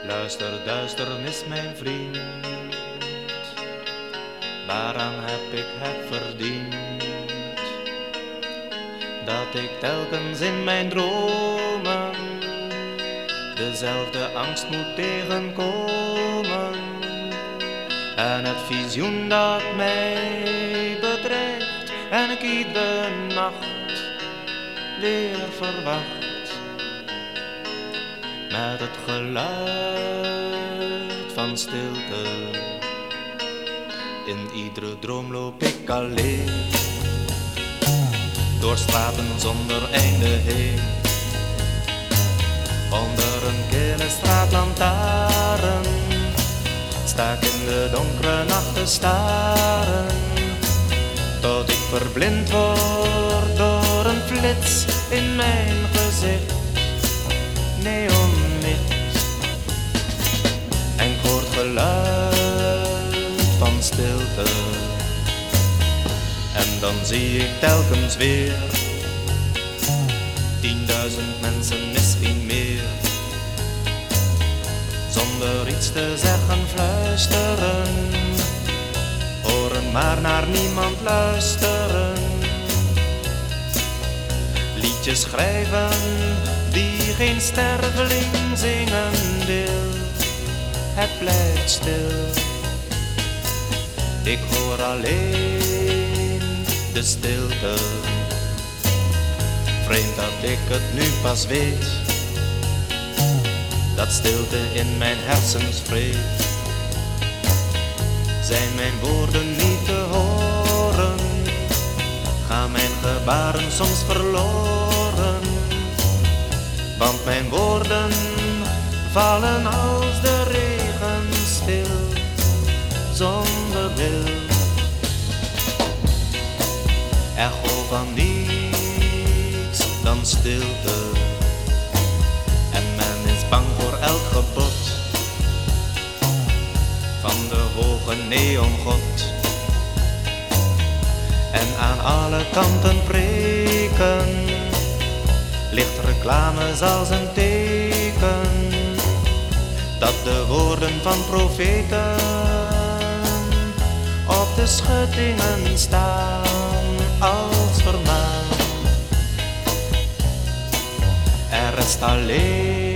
Luister, duisternis, mijn vriend, waaraan heb ik het verdiend? Dat ik telkens in mijn dromen dezelfde angst moet tegenkomen. En het visioen dat mij bedreigt en ik iedere nacht weer verwacht. Met het geluid van stilte, in iedere droom loop ik alleen, door straten zonder einde heen. Onder een kille straatlantaarn sta ik in de donkere nacht te staren, tot ik verblind word door een flits in mijn gezicht. Neonlicht, en ik hoor het geluid van stilte. En dan zie ik telkens weer 10.000 mensen, misschien meer, zonder iets te zeggen fluisteren, horen maar naar niemand luisteren. Liedjes schrijven die geen sterveling zingen wil, het blijft stil. Ik hoor alleen de stilte. Vreemd dat ik het nu pas weet, dat stilte in mijn hersens vreet. Zijn mijn woorden niet te horen, gaan mijn gebaren soms verloren. Want mijn woorden vallen als de regen stil, zonder wil. Echo van niets dan stilte, en men is bang voor elk gebod van de hoge neongod. En aan alle kanten preken lichtreclames als een teken dat de woorden van profeten op de schuttingen staan als vermaan. Er rest alleen